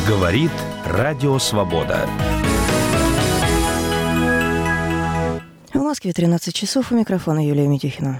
Говорит Радио Свобода. В Москве 13 часов. У микрофона Юлия Митюхина.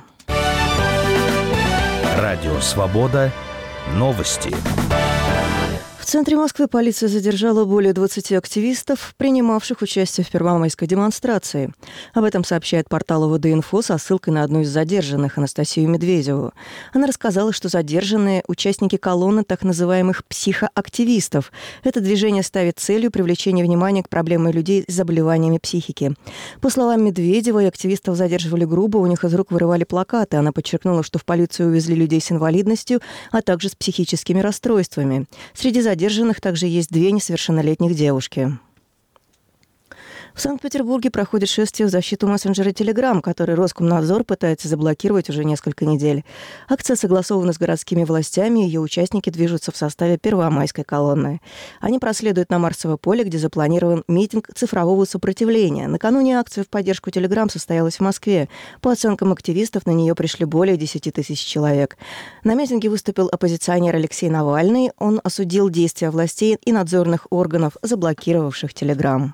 Радио Свобода. Новости. В центре Москвы полиция задержала более 20 активистов, принимавших участие в первомайской демонстрации. Об этом сообщает портал ОВД-Инфо со ссылкой на одну из задержанных, Анастасию Медведеву. Она рассказала, что задержанные – участники колонны так называемых психоактивистов. Это движение ставит целью привлечения внимания к проблеме людей с заболеваниями психики. По словам Медведевой, активистов задерживали грубо, у них из рук вырывали плакаты. Она подчеркнула, что в полицию увезли людей с инвалидностью, а также с психическими расстройствами. Среди задержанных также есть 2 несовершеннолетних девушки. В Санкт-Петербурге проходит шествие в защиту мессенджера Telegram, который Роскомнадзор пытается заблокировать уже несколько недель. Акция согласована с городскими властями, ее участники движутся в составе первомайской колонны. Они проследуют на Марсово поле, где запланирован митинг цифрового сопротивления. Накануне акция в поддержку Telegram состоялась в Москве. По оценкам активистов, на нее пришли более 10 тысяч человек. На митинге выступил оппозиционер Алексей Навальный. Он осудил действия властей и надзорных органов, заблокировавших Telegram.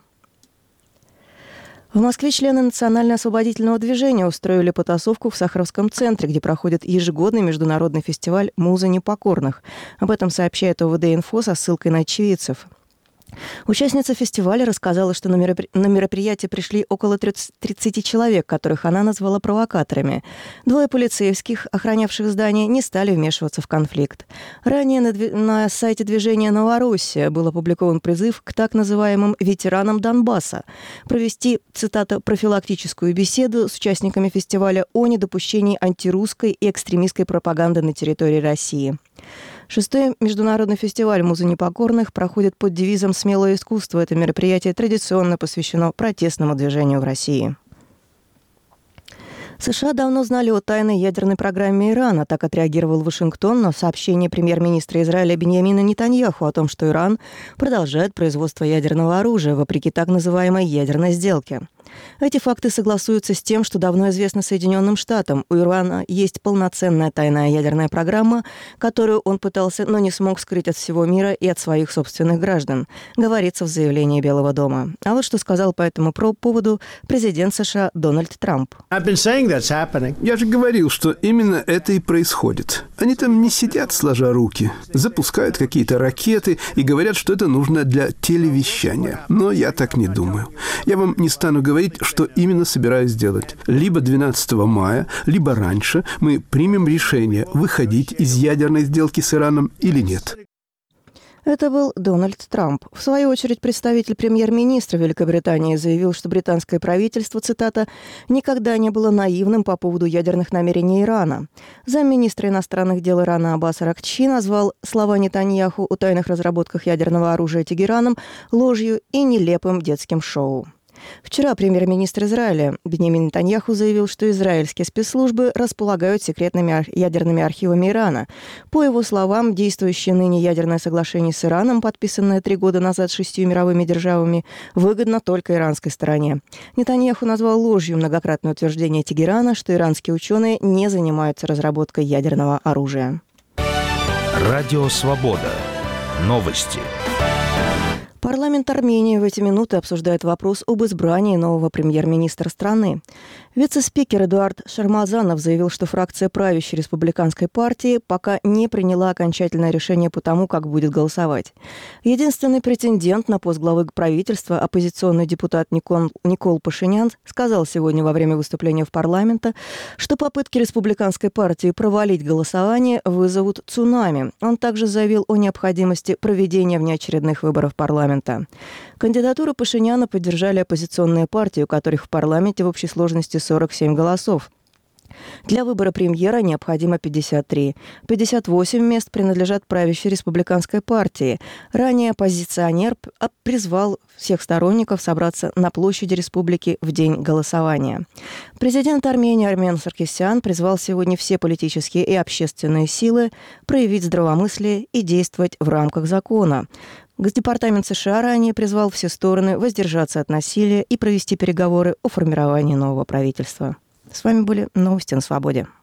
В Москве члены Национально-освободительного движения устроили потасовку в Сахаровском центре, где проходит ежегодный международный фестиваль «Муза непокорных». Об этом сообщает ОВД-Инфо со ссылкой на очевидцев. Участница фестиваля рассказала, что на мероприятие пришли около 30 человек, которых она назвала провокаторами. 2 полицейских, охранявших здание, не стали вмешиваться в конфликт. Ранее на сайте движения «Новороссия» был опубликован призыв к так называемым ветеранам Донбасса провести, цитата, «профилактическую беседу с участниками фестиваля о недопущении антирусской и экстремистской пропаганды на территории России». 6-й международный фестиваль «Муза непокорных» проходит под девизом «Смелое искусство». Это мероприятие традиционно посвящено протестному движению в России. США давно знали о тайной ядерной программе Ирана. Так отреагировал Вашингтон на сообщение премьер-министра Израиля Биньямина Нетаньяху о том, что Иран продолжает производство ядерного оружия, вопреки так называемой ядерной сделке. Эти факты согласуются с тем, что давно известно Соединенным Штатам. У Ирана есть полноценная тайная ядерная программа, которую он пытался, но не смог скрыть от всего мира и от своих собственных граждан, говорится в заявлении Белого дома. А вот что сказал по этому поводу президент США Дональд Трамп. Я же говорил, что именно это и происходит. Они там не сидят сложа руки, запускают какие-то ракеты и говорят, что это нужно для телевещания. Но я так не думаю. Я вам не стану говорить, что именно собираюсь сделать. Либо 12 мая, либо раньше мы примем решение, выходить из ядерной сделки с Ираном или нет. Это был Дональд Трамп. В свою очередь, представитель премьер-министра Великобритании заявил, что британское правительство, цитата, «никогда не было наивным по поводу ядерных намерений Ирана». Замминистра иностранных дел Ирана Аббас Аракчи назвал слова Нетаньяху о тайных разработках ядерного оружия Тегераном ложью и нелепым детским шоу. Вчера премьер-министр Израиля Биньямин Нетаньяху заявил, что израильские спецслужбы располагают секретными ядерными архивами Ирана. По его словам, действующее ныне ядерное соглашение с Ираном, подписанное 3 года назад 6 мировыми державами, выгодно только иранской стороне. Нетаньяху назвал ложью многократное утверждение Тегерана, что иранские ученые не занимаются разработкой ядерного оружия. Радио Свобода. Новости. Парламент Армении в эти минуты обсуждает вопрос об избрании нового премьер-министра страны. Вице-спикер Эдуард Шармазанов заявил, что фракция правящей республиканской партии пока не приняла окончательное решение по тому, как будет голосовать. Единственный претендент на пост главы правительства, оппозиционный депутат Никол Пашинян, сказал сегодня во время выступления в парламенте, что попытки республиканской партии провалить голосование вызовут цунами. Он также заявил о необходимости проведения внеочередных выборов парламента. Кандидатуру Пашиняна поддержали оппозиционные партии, у которых в парламенте в общей сложности 47 голосов. Для выбора премьера необходимо 53. 58 мест принадлежат правящей республиканской партии. Ранее оппозиционер призвал всех сторонников собраться на площади республики в день голосования. Президент Армении Армен Саркисян призвал сегодня все политические и общественные силы проявить здравомыслие и действовать в рамках закона. Госдепартамент США ранее призвал все стороны воздержаться от насилия и провести переговоры о формировании нового правительства. С вами были новости на Свободе.